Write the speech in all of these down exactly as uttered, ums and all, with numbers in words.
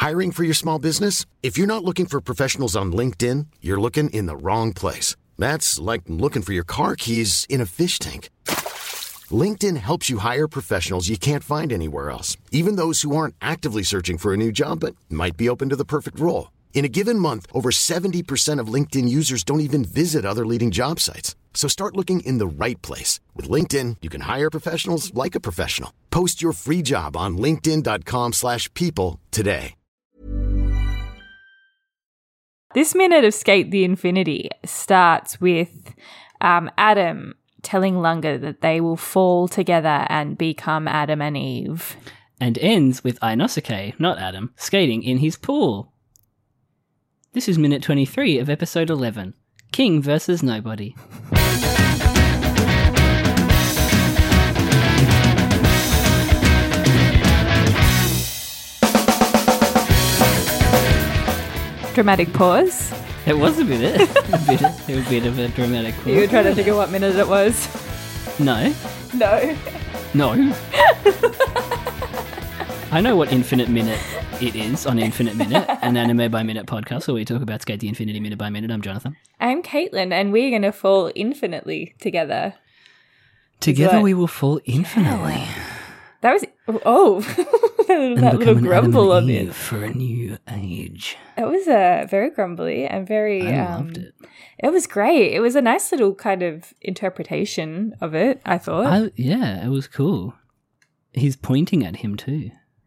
Hiring for your small business? If you're not looking for professionals on LinkedIn, you're looking in the wrong place. That's like looking for your car keys in a fish tank. LinkedIn helps you hire professionals you can't find anywhere else, even those who aren't actively searching for a new job but might be open to the perfect role. In a given month, over seventy percent of LinkedIn users don't even visit other leading job sites. So start looking in the right place. With LinkedIn, you can hire professionals like a professional. Post your free job on linkedin.com slash people today. This minute of Skate the Infinity starts with um, Adam telling Lunga that they will fall together and become Adam and Eve. And ends with Inosuke, not Adam, skating in his pool. This is minute twenty-three of episode eleven, King versus Nobody. Dramatic pause. It was a bit, a bit, a bit of a dramatic pause. You were trying to think of what minute it was. No. No. No. I know what Infinite Minute it is on Infinite Minute, an anime by minute podcast where we talk about Skate the Infinity minute by minute. I'm Jonathan. I'm Caitlin, and we're going to fall infinitely together. Together we will fall infinitely. Yeah. That was, oh, that little grumble on it. For a new age. It was uh, very grumbly and very... I um, loved it. It was great. It was a nice little kind of interpretation of it, I thought. I, yeah, it was cool. He's pointing at him too.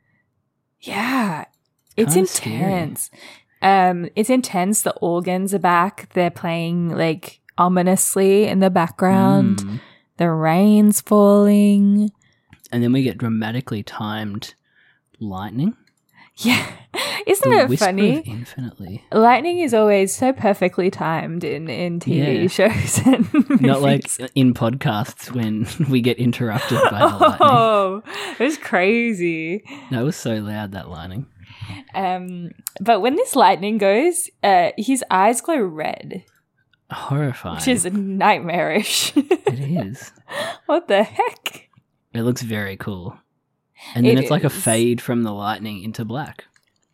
Yeah, it's Kinda intense. Um, it's intense. The organs are back. They're playing like ominously in the background. Mm. The rain's falling. And then we get dramatically timed lightning. Yeah, isn't The it whisper funny? of infinitely. Lightning is always so perfectly timed in, in T V Yeah. shows and movies. Not like in podcasts when we get interrupted by the lightning. Oh, it was crazy. No, it was so loud, that lightning. Um, but when this lightning goes, uh, his eyes glow red, Horrifying. which is nightmarish. It is. What the heck? It looks very cool. And then It it's like a is. fade from the lightning into black.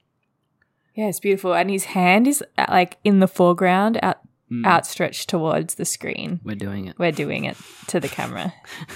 Yeah, it's beautiful. And his hand is uh, like in the foreground, out, Mm. outstretched towards the screen. We're doing it. We're doing it to the camera.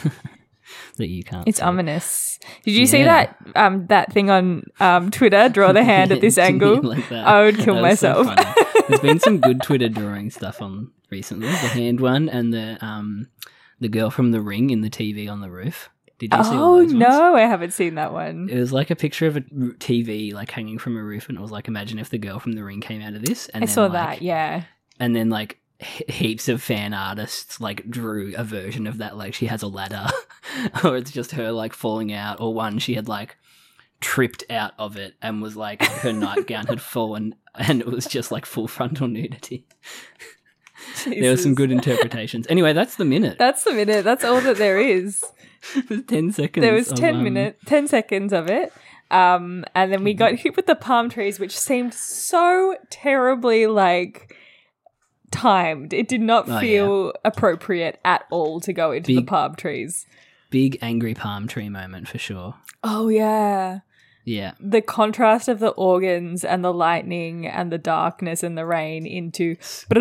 That you can't It's see. ominous. Did you see Yeah. that um, that thing on um, Twitter? Draw the hand at this To me angle. like that. I would kill That was so myself. funny. There's been some good Twitter drawing stuff on recently. The hand one and the um the girl from The Ring in the T V on the roof. Did you see all Oh those ones? no, I haven't seen that one. It was like a picture of a r- T V like hanging from a roof, and it was like, imagine if the girl from The Ring came out of this. And I then, saw like, that. Yeah. And then like he- heaps of fan artists like drew a version of that, like she has a ladder, or it's just her like falling out, or one she had like tripped out of it and was like her nightgown had fallen, and it was just like full frontal nudity. There were some Jesus. good interpretations. Anyway, that's the minute. That's the minute. That's all that there is. It was ten seconds. There was of, ten um, minute, ten seconds of it. Um, and then we got hit with the palm trees, which seemed so terribly like timed. It did not Oh, feel appropriate at all to go into the Big- palm trees. Big angry palm tree moment for sure. Oh yeah. Yeah. The contrast of the organs and the lightning and the darkness and the rain into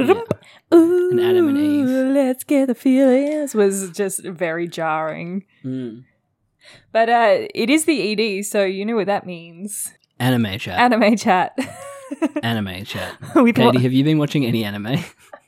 Ooh, And Adam and Eve. let's get the feelings was just very jarring. Mm. But uh, it is the E D, so you know what that means. Anime chat. Anime chat. Anime chat. With Katie, what- have you been watching any anime?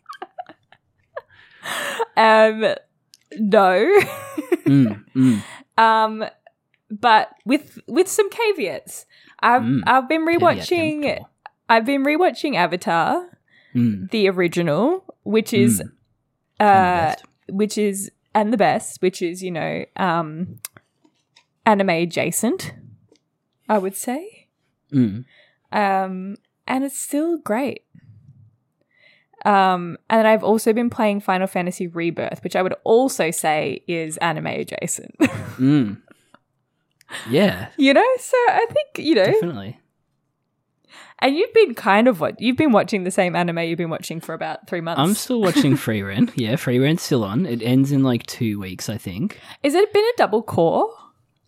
um, no. mm, mm. um, but with with some caveats. I've Mm. I've been Caveat rewatching. emptor. I've been rewatching Avatar, Mm. the original, which is Mm. uh, And the best. which is and the best, which is you know um, anime adjacent, I would say. Mm. Um, and it's still great. Um, and I've also been playing Final Fantasy Rebirth, which I would also say is anime adjacent. Mm. Yeah, You know, so I think, you know, definitely. and you've been kind of what you've been watching the same anime you've been watching for about three months. I'm still watching Free Rent. Yeah, Free Rent's still on. It ends in like two weeks, I think. Is it been a double core?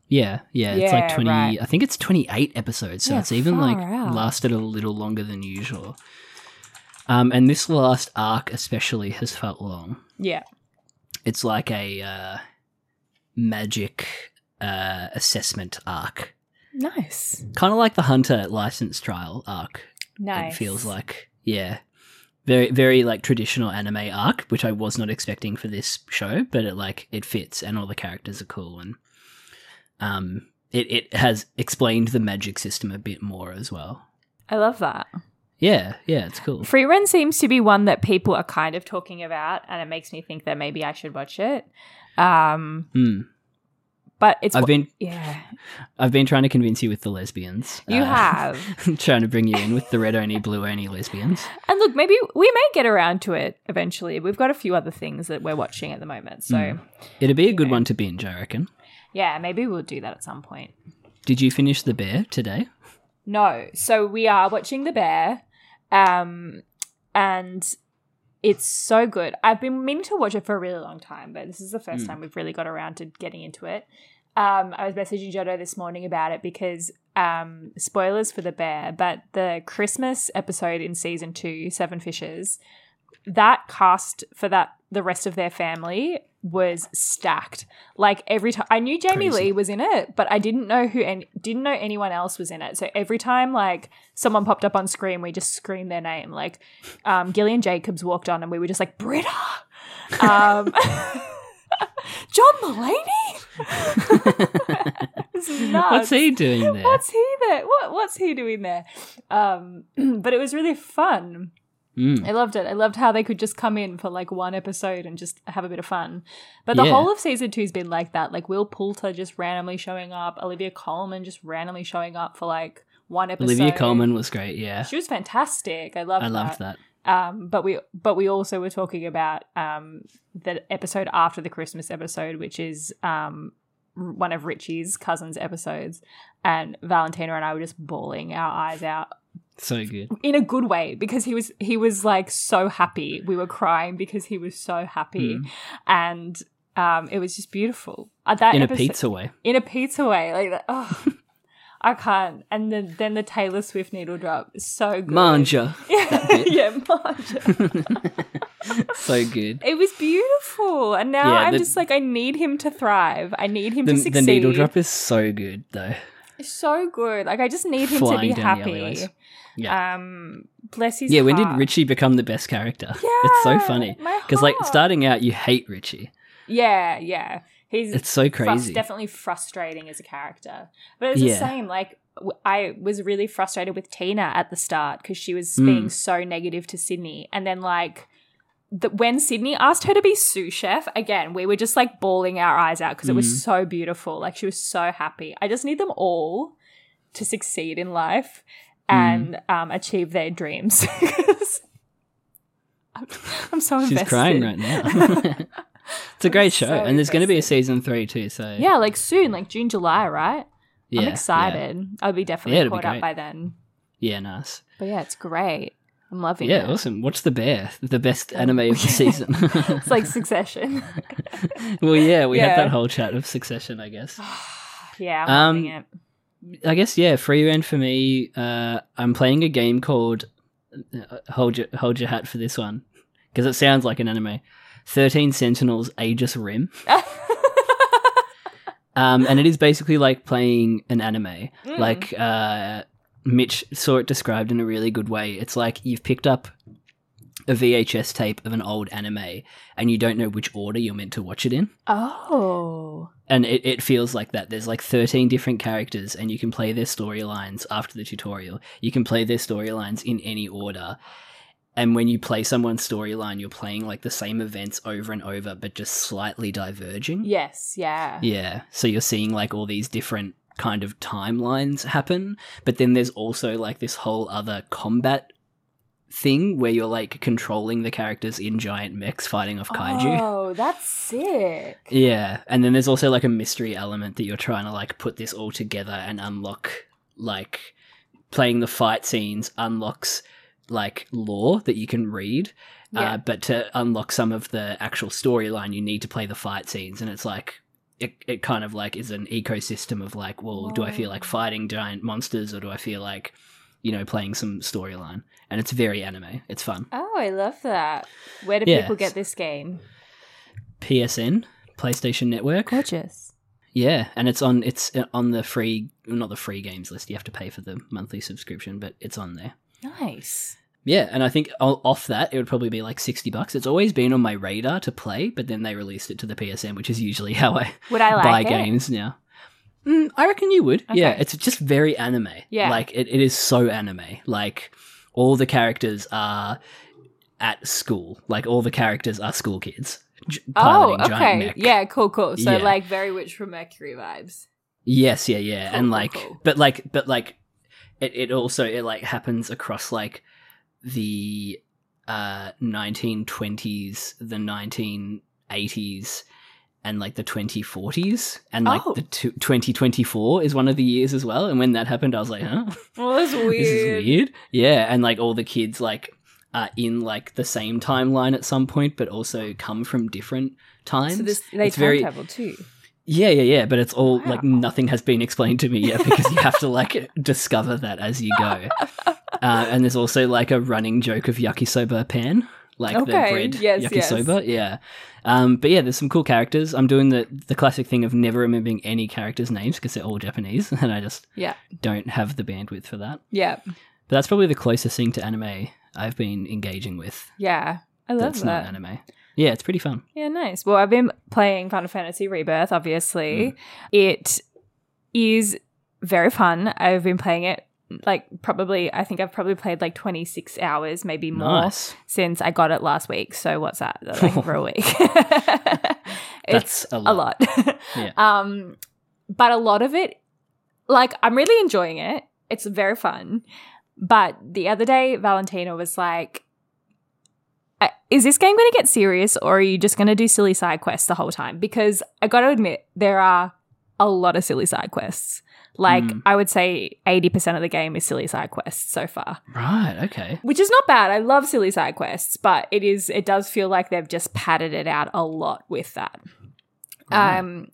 Yeah, yeah, it's like Yeah, twenty. right. I think it's twenty-eight episodes, so Yeah, it's even like far out. lasted a little longer than usual. Um, and this last arc especially has felt long. Yeah. It's like a uh, magic uh, assessment arc, Nice. kind of like the Hunter license trial arc. Nice. It feels like, yeah, very, very like traditional anime arc, which I was not expecting for this show, but it like it fits, and all the characters are cool, and um, it it has explained the magic system a bit more as well. I love that. Yeah, yeah, it's cool. Free Run seems to be one that people are kind of talking about, and it makes me think that maybe I should watch it. Um, Mm. but it's I've been yeah, I've been trying to convince you with the lesbians. you Uh, have. trying to bring you in with the red only, blue only lesbians. And look, maybe we may get around to it eventually. We've got a few other things that we're watching at the moment, so Mm. It'd be a good know. one to binge, I reckon. yeah, maybe we'll do that at some point. Did you finish The Bear today? No, so we are watching The Bear, um, and it's so good. I've been meaning to watch it for a really long time, but this is the first Mm. time we've really got around to getting into it. Um, I was messaging Jodo this morning about it because um, spoilers for The Bear, but the Christmas episode in season two, Seven Fishes, that cast for that the rest of their family was stacked. Like every time, I knew Jamie Crazy. Lee was in it, but I didn't know who and didn't know anyone else was in it. So every time like someone popped up on screen, we just screamed their name. Like um, Gillian Jacobs walked on, and we were just like Britta, um, John Mulaney. This is nuts. What's he doing there? What's he there? What What's he doing there? Um, but it was really fun. Mm. I loved it. I loved how they could just come in for like one episode and just have a bit of fun. But the Yeah. whole of season two's been like that. Like Will Poulter just randomly showing up, Olivia Colman just randomly showing up for like one episode. Olivia Colman was great, yeah. She was fantastic. I loved I that. loved that. Um, but we but we also were talking about um the episode after the Christmas episode, which is um one of Richie's cousins' episodes, and Valentina and I were just bawling our eyes out So good. in a good way, because he was he was like so happy. We were crying because he was so happy, Mm. and um, it was just beautiful. Uh, that In a episode- pizza way. in a pizza way, like that. Oh, I can't. And then then the Taylor Swift needle drop is so good. Manja. yeah, manja. So good. It was beautiful, and now Yeah, I'm the- just like, I need him to thrive. I need him The, to the succeed. needle drop is so good, though. It's so good. Like I just need him Flying to be down the happy. alleyways. Yeah. Um, bless his Yeah, when did heart. Richie become the best character? It's so Yeah, funny. my Because, like, heart. starting out, you hate Richie. Yeah, yeah. He's It's so frus- crazy. definitely frustrating as a character. But it's Yeah. the same. Like w- I was really frustrated with Tina at the start because she was Mm. being so negative to Sydney, and then like. The, when Sydney asked her to be sous chef, again, we were just like bawling our eyes out because it Mm. was so beautiful. Like she was so happy. I just need them all to succeed in life and Mm. um, achieve their dreams. 'Cause I'm, I'm so invested. She's crying right now. It's a great show. so and there's going to be a invested. season three, too. So Yeah, like soon, like June, July, right? yeah, I'm yeah. excited. I'll be definitely Yeah, it'll be caught up great. by then. Yeah, nice. But yeah, it's great. I'm loving Yeah, it. awesome. Watch The Bear, the best anime of the season. It's like Succession. Well, yeah, we Yeah. had that whole chat of Succession, I guess. Yeah, I'm Um, loving it. I guess, yeah, free reign for me. Uh, I'm playing a game called uh, Hold Your Hold Your Hat for this one, because it sounds like an anime. thirteen Sentinels Aegis Rim. Um, and it is basically like playing an anime. Mm. Like uh, Mitch saw it described in a really good way. It's like you've picked up a V H S tape of an old anime and you don't know which order you're meant to watch it in. Oh. And it, it feels like that. There's like thirteen different characters and you can play their storylines after the tutorial. You can play their storylines in any order. And when you play someone's storyline, you're playing like the same events over and over, but just slightly diverging. Yes, yeah. Yeah. So you're seeing like all these different kind of timelines happen, but then there's also like this whole other combat thing where you're like controlling the characters in giant mechs fighting off kaiju. Oh, that's sick. Yeah. And then there's also like a mystery element that you're trying to like put this all together and unlock, like playing the fight scenes unlocks like lore that you can read. Yeah. Uh, but to unlock some of the actual storyline, you need to play the fight scenes. And it's like, it, it kind of like is an ecosystem of like, well, do I feel like fighting giant monsters or do I feel like, you know, playing some storyline? And it's very anime. It's fun. Oh, I love that. Where do Yeah. people get this game? P S N, PlayStation Network. Gorgeous. Yeah, and it's on it's on the free, not the free games list. You have to pay for the monthly subscription, but it's on there. Nice. Yeah, and I think o- off that, it would probably be like sixty bucks. It's always been on my radar to play, but then they released it to the P S N, which is usually how I Would I like buy it? games now. Mm, I reckon you would. Yeah, Okay. it's just very anime. Yeah. Like, it, it is so anime. Like, all the characters are at school. Like, all the characters are school kids. J- Oh, piloting giant okay. mech. Yeah, cool, cool. So Yeah. like very Witch from Mercury vibes. Yes, yeah, yeah. Cool, and cool, like, cool. but like, but like, it, it also, it like happens across like the uh nineteen twenties, the nineteen eighties, and like the twenty forties, and like Oh. the t- twenty twenty-four is one of the years as well. And when that happened, I was like, huh? Well, that's weird. This is weird. Yeah, and like all the kids like are in like the same timeline at some point, but also come from different times. So this they it's time very travel too. yeah, yeah, yeah. But it's all like Wow. nothing has been explained to me yet because you have to like discover that as you go. Uh, and there's also like a running joke of yakisoba pan, like the Okay, bread yes, yakisoba. Yeah. Um, but yeah, there's some cool characters. I'm doing the the classic thing of never remembering any characters' names because they're all Japanese, and I just Yeah. don't have the bandwidth for that. Yeah. But that's probably the closest thing to anime I've been engaging with. Yeah. I love That's that. not anime. Yeah, it's pretty fun. Yeah, nice. Well, I've been playing Final Fantasy Rebirth, obviously. Mm. It is very fun. I've been playing it like probably, I think I've probably played like twenty-six hours, maybe more, Nice. since I got it last week. So what's that? Like for a week. That's a lot. a lot. Yeah. Um, but a lot of it, like, I'm really enjoying it. It's very fun. But the other day, Valentina was like, "Uh, is this game going to get serious or are you just going to do silly side quests the whole time?" Because I got to admit, there are a lot of silly side quests. Like, Mm. I would say eighty percent of the game is silly side quests so far. Right, okay. Which is not bad. I love silly side quests, but it is it does feel like they've just padded it out a lot with that. Right. Um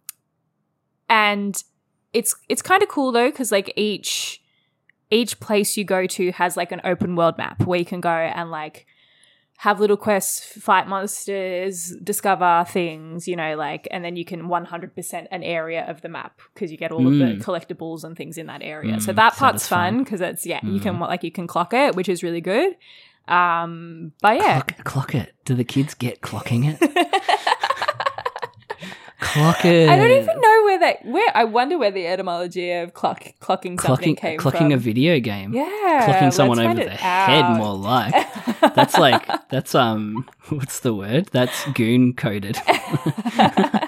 and it's it's kind of cool though cuz like each each place you go to has like an open world map where you can go and like have little quests, fight monsters, discover things, you know, like, and then you can one hundred percent an area of the map because you get all of the Mm. collectibles and things in that area. Mm, so that part's satisfying. fun because it's, yeah, you can, Mm. like, you can clock it, which is really good. Um, but yeah. Clock, clock it. Do the kids get clocking it? Clock it. I don't even know where that, where, I wonder where the etymology of clock, clocking something Clocking, came clocking from. a video game. Yeah. Clocking someone let's over find the it head, out. more like. That's like, that's, um, what's the word? That's goon coded. Clock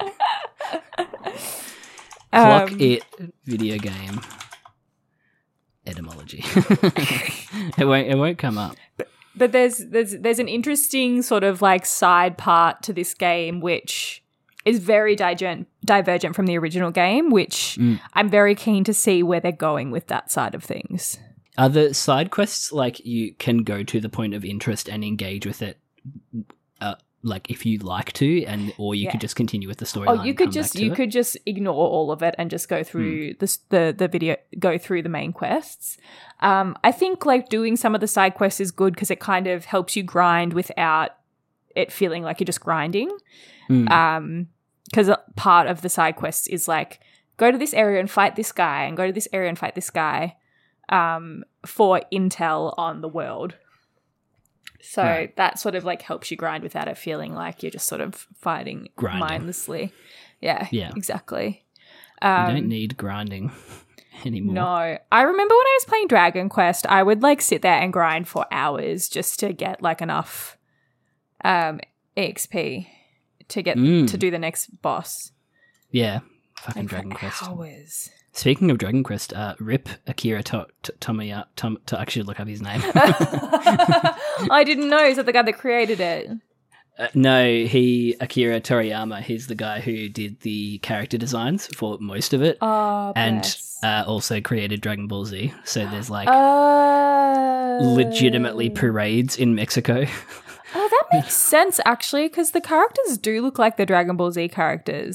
Um, it video game etymology. it won't, it won't come up. But there's there's there's an interesting sort of like side part to this game which is very divergent divergent from the original game, which Mm. I'm very keen to see where they're going with that side of things. Are the side quests like you can go to the point of interest and engage with it, uh, like if you like to, and or you Yeah. could just continue with the storyline? Oh, you and could come just back to you it? could just ignore all of it and just go through Hmm. this, the the video go through the main quests. Um, I think like doing some of the side quests is good because it kind of helps you grind without it feeling like you're just grinding. Mm. Um, because part of the side quests is like go to this area and fight this guy, and go to this area and fight this guy, um, for intel on the world. So Right. that sort of like helps you grind without it feeling like you're just sort of fighting Grinding. mindlessly. Yeah, Yeah. exactly. you Um, don't need grinding anymore. no, I remember when I was playing Dragon Quest, I would like sit there and grind for hours just to get like enough um, E X P to get Mm. to do the next boss. Yeah, fucking And for Dragon Quest. hours. Speaking of Dragon Quest, uh, rip Akira to- to- Tomoya. Tom- to actually look up his name. I didn't know. Is that the guy that created it? Uh, no, he Akira Toriyama. He's the guy who did the character designs for most of it, Oh, and bless. uh, also created Dragon Ball Z. So there's like Oh. legitimately parades in Mexico. Oh, that makes sense actually, because the characters do look like the Dragon Ball Z characters.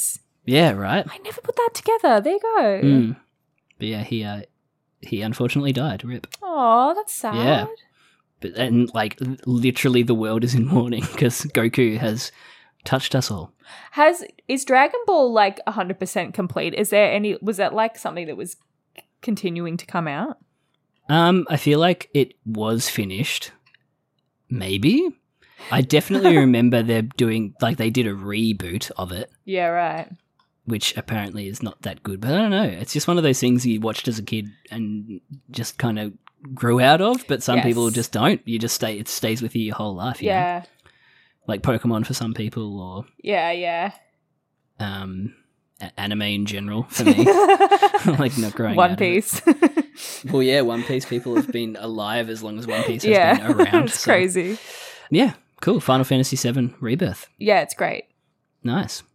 Yeah, right. I never put that together. There you go. Mm. But yeah, he uh, he unfortunately died. Rip. Oh, that's sad. Yeah. But and like literally, the world is in mourning because Goku has touched us all. Has is Dragon Ball like one hundred percent complete? Is there any? Was that like something that was continuing to come out? Um, I feel like it was finished. Maybe. I definitely remember they're doing like they did a reboot of it. Yeah, right. Which apparently is not that good, but I don't know. It's just one of those things you watched as a kid and just kind of grew out of. But some Yes. people just don't. You just stay. It stays with you your whole life. You know? Yeah. Like Pokemon for some people, or Yeah, yeah. um, a- anime in general for me. Like not growing. One out Piece. Of it. Well, yeah, One Piece people have been alive as long as One Piece has yeah, been around. it's so- crazy. Yeah, cool. Final Fantasy seven Rebirth. Yeah, it's great. Nice.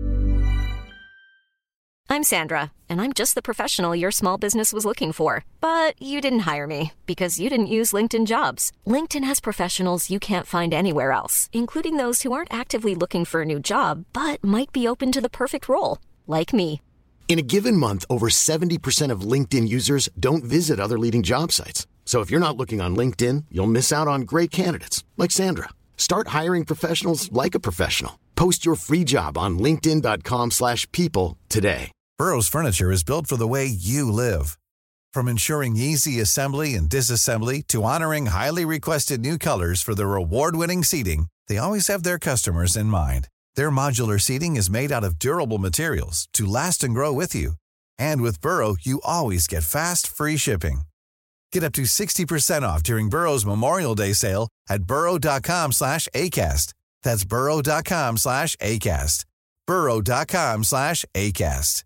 I'm Sandra, and I'm just the professional your small business was looking for. But you didn't hire me because you didn't use LinkedIn Jobs. LinkedIn has professionals you can't find anywhere else, including those who aren't actively looking for a new job, but might be open to the perfect role, like me. In a given month, over seventy percent of LinkedIn users don't visit other leading job sites. So if you're not looking on LinkedIn, you'll miss out on great candidates like Sandra. Start hiring professionals like a professional. Post your free job on linkedin dot com slash people today. Burrow's furniture is built for the way you live. From ensuring easy assembly and disassembly to honoring highly requested new colors for their award-winning seating, they always have their customers in mind. Their modular seating is made out of durable materials to last and grow with you. And with Burrow, you always get fast, free shipping. Get up to sixty percent off during Burrow's Memorial Day sale at burrow dot com slash ACAST. That's burrow dot com slash ACAST. burrow dot com slash ACAST.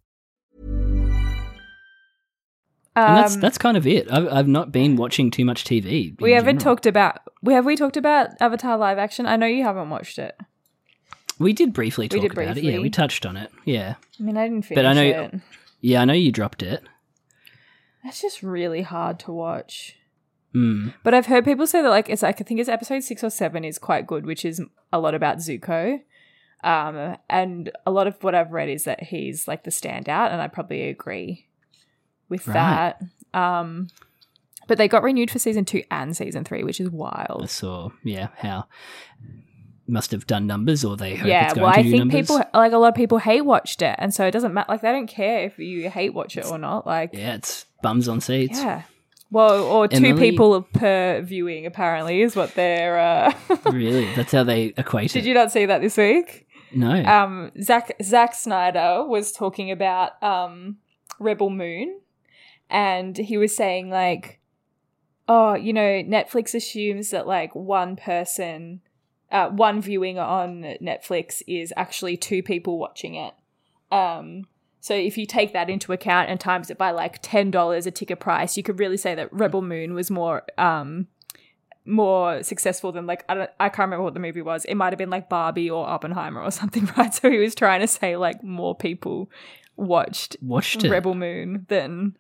And that's Um, that's kind of it. I've I've not been watching too much T V. we in haven't general. talked about. We have we talked about Avatar live action? I know you haven't watched it. We did briefly talk did about it. briefly. Yeah, we touched on it. Yeah, I mean, I didn't finish But I know- it. yeah. I know you dropped it. It's just really hard to watch. Mm. But I've heard people say that like it's like I think it's episode six or seven is quite good, which is a lot about Zuko. Um, and a lot of what I've read is that he's like the standout, and I probably agree with Right. that. Um, but they got renewed for season two and season three, which is I wild. saw. Yeah, how must have done numbers, or they hope Yeah, it's going well, to I do think numbers. people like a lot of people hate watched it, and so it doesn't matter. Like they don't care if you hate watch it or not. Like, Yeah, it's bums on seats. yeah. Well, or two Emily- people per viewing apparently is what they're. Uh... Really, that's how they equate Did it. you not see that this week? No. Um, Zack Zack Snyder was talking about um, Rebel Moon, and he was saying like, oh, you know, Netflix assumes that like one person, uh, one viewing on Netflix is actually two people watching it. Um, so if you take that into account and times it by like ten dollars a ticket price, you could really say that Rebel Moon was more um more successful than like I don't I can't remember what the movie was. It might have been like Barbie or Oppenheimer or something, right? So he was trying to say like more people watched Watched it. Rebel Moon than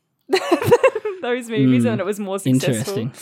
those movies, Mm, and it was more successful. Interesting.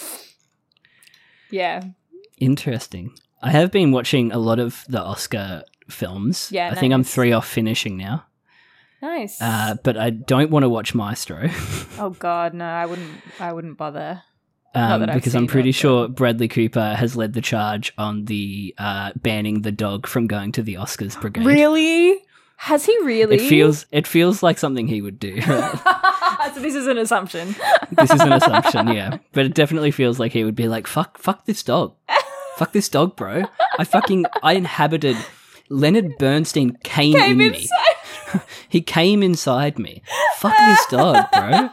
Yeah, Interesting. I have been watching a lot of the Oscar films. Yeah, I think I'm nice. three off finishing now. nice. Uh, but I don't want to watch Maestro oh God, no, I wouldn't. I wouldn't bother. Not um, that I've because I'm seen pretty it, but- sure Bradley Cooper has led the charge on the uh, banning the dog from going to the Oscars brigade. Really? Has he really? It feels it feels like something he would do. Right? so this is an assumption. This is an assumption, yeah, but it definitely feels like he would be like, "Fuck, fuck this dog, fuck this dog, bro." I fucking I inhabited. Leonard Bernstein came, Came in inside. me. He came inside me. Fuck this dog, bro.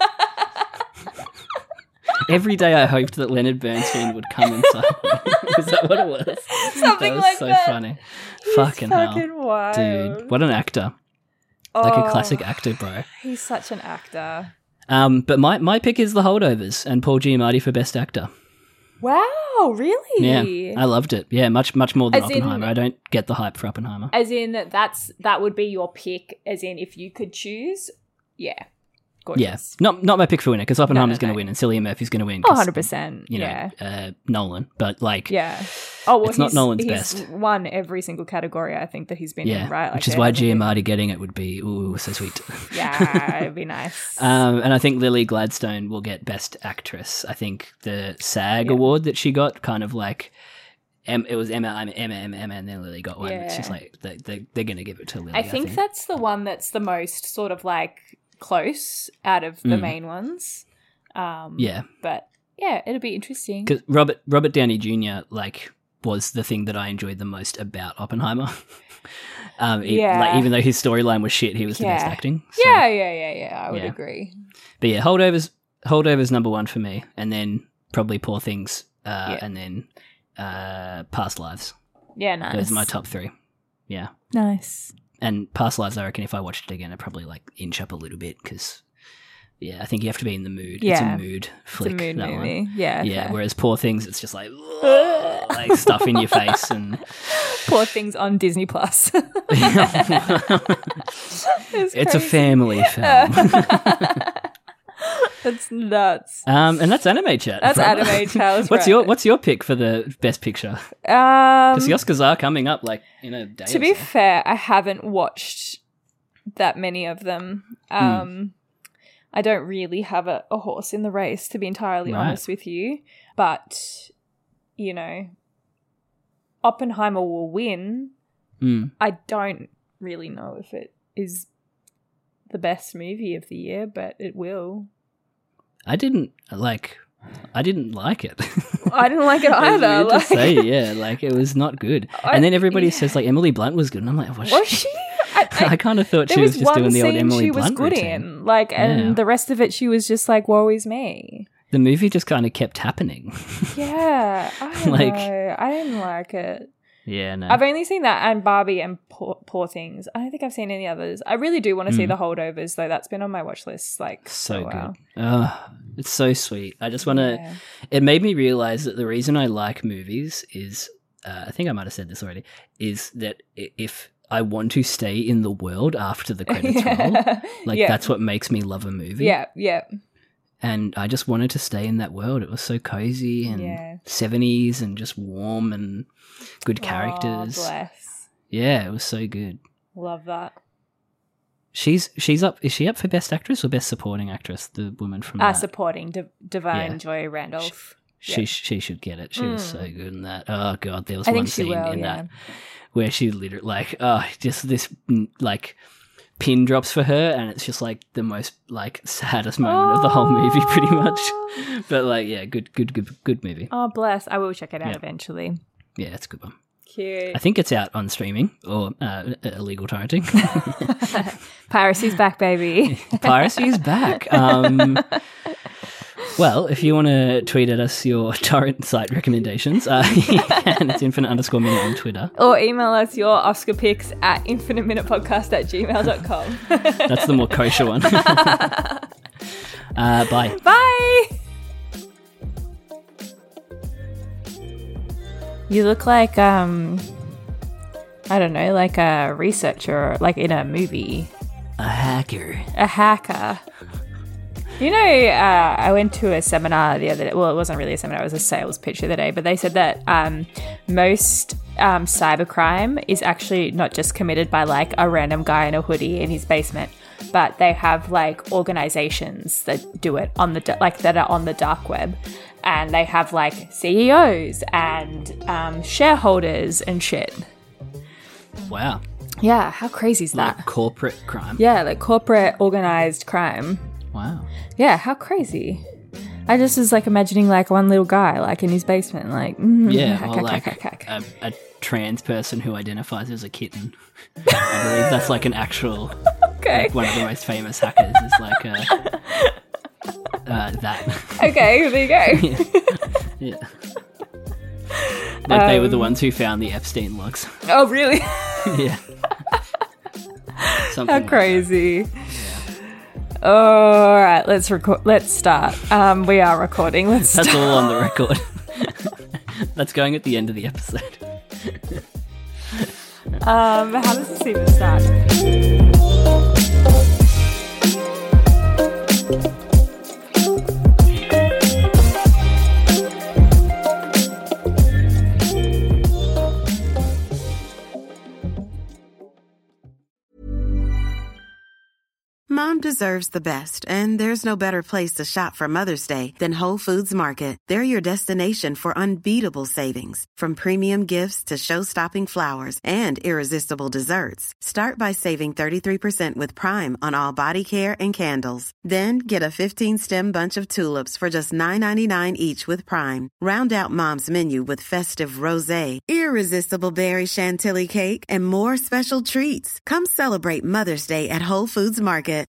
Every day I hoped that Leonard Bernstein would come inside me. Is that what it was? Something that was like so that. funny. He's Fucking hell. fucking wild. Dude, what an actor. Like a Oh, classic actor, bro. He's such an actor. Um, but my, my pick is The Holdovers and Paul Giamatti for Best Actor. Wow, really? Yeah, I loved it. Yeah, much much more than As in- Oppenheimer. I don't get the hype for Oppenheimer. As in that's that would be your pick. As in, if you could choose, yeah, gorgeous. Yeah, not not my pick for winner because Oppenheimer's no, going to no. win and Cillian Murphy's going to win. Oh, 'cause, one hundred percent. You know, Yeah, uh, Nolan. But like, yeah. Oh, well, it's not he's, Nolan's he's best. won every single category I think that he's been Yeah, in, right? Like which is they why haven't been- Giamatti getting it would be ooh so sweet. Yeah, it'd be nice. Um, and I think Lily Gladstone will get Best Actress. I think the SAG Yeah. award that she got, kind of like, em- it was Emma, Emma, Emma, Emma, and then Lily got one. It's just Yeah. like they, they, they're going to give it to Lily. I think that's the one that's the most sort of like close out of the Mm. main ones. Um, Yeah, But yeah, it'll be interesting. because Robert Robert Downey Junior like was the thing that I enjoyed the most about Oppenheimer. um, it- Yeah. like even though his storyline was shit, he was the best Yeah. acting. So, Yeah, yeah, yeah, yeah. I would yeah. agree. But yeah, Holdovers Holdovers number one for me, and then probably Poor Things, uh, Yeah. and then uh, Past Lives. Yeah, nice. Those are my top three. Yeah. Nice. And Past Lives, I reckon if I watched it again, I'd probably like inch up a little bit because, yeah, I think you have to be in the mood. Yeah. It's a mood flick. It's a mood that movie. One. Yeah. Yeah. fair. Whereas Poor Things, it's just like, like stuff in your face and Poor Things on Disney Plus. it's a crazy. family film. That's nuts. um, and that's anime chat. That's brother. anime chat. What's your What's your pick for the best picture? Um, Because the Oscars are coming up, like in a day. to or be so. fair, I haven't watched that many of them. Hmm. Um, I don't really have a, a horse in the race, to be entirely Right. honest with you. But, you know, Oppenheimer will win. Mm. I don't really know if it is the best movie of the year, but it will. I didn't like. I didn't like it. I didn't like it It's either. weird Like, to say, yeah, like it was not good. I- and then everybody yeah. says like Emily Blunt was good, and I'm like, was, was she? she? I, I, I kind of thought there she was, was just one doing the old scene Emily she was Blunt good routine. in, like, and Yeah. the rest of it she was just like, "Woe is me." The movie just kind of kept happening. Yeah, I don't Like- know. I didn't like it. yeah, no. I've only seen that and Barbie and Poor, Poor Things. I don't think I've seen any others. I really do want to see Mm. the Holdovers though. That's been on my watch list like so for a while. good. Oh, it's so sweet. I just want to. Yeah. It made me realize that the reason I like movies is, uh, I think I might have said this already, is that i- if I want to stay in the world after the credits roll, like yeah. that's what makes me love a movie. Yeah, yeah. And I just wanted to stay in that world. It was so cozy and Yeah. seventies and just warm and good characters. Oh, bless. Yeah, it was so good. Love that. She's she's up. Is she up for best actress or best supporting actress? The woman from Uh, that. supporting D- Divine Yeah. Joy Randolph. She yeah. she should get it. She was so good in that. Oh god, there was I one think she scene will, in yeah. that where she literally like oh just this mm, like pin drops for her, and it's just like the most like saddest moment of the whole movie, pretty much. But like yeah, good good good good movie. Oh, bless. I will check it out Yeah. eventually. Yeah, it's a good one. Cute. I think it's out on streaming or uh, illegal torrenting. Piracy's back, baby. Piracy is back. Um, well, if you want to tweet at us your torrent site recommendations, uh, you can. It's infinite underscore minute on Twitter. Or email us your Oscar picks at infinite minute podcast at gmail dot com. That's the more kosher one. uh, bye. Bye. You look like, um, I don't know, like a researcher, like in a movie. A hacker. A hacker. You know, uh, I went to a seminar the other day. Well, it wasn't really a seminar, it was a sales pitch the other day. But they said that um, most um, cybercrime is actually not just committed by like a random guy in a hoodie in his basement, but they have like organizations that do it on the like that are on the dark web, and they have like C E Os and um, shareholders and shit. Wow. Yeah, how crazy is that? Like corporate crime. Yeah, like corporate organized crime. Wow. Yeah, how crazy. I just was like imagining like one little guy like in his basement, like mm, Yeah, hack, or hack, like hack, hack, hack. a, a trans person who identifies as a kitten. I believe that's like an actual, Okay, like one of the most famous hackers is like uh, uh, that. okay, there you go. Yeah. Like they were the Um, ones who found the Epstein logs. Oh, really? Yeah. Something How like crazy. All right, let's record. Let's start. Um, we are recording. Let's that. That's start. all on the record. That's going at the end of the episode. Um, how does this even start? deserves the best, and there's no better place to shop for Mother's Day than Whole Foods Market. They're your destination for unbeatable savings, from premium gifts to show-stopping flowers and irresistible desserts. Start by saving thirty-three percent with Prime on all body care and candles. Then get a fifteen-stem bunch of tulips for just nine ninety-nine each with Prime. Round out Mom's menu with festive rosé, irresistible berry chantilly cake, and more special treats. Come celebrate Mother's Day at Whole Foods Market.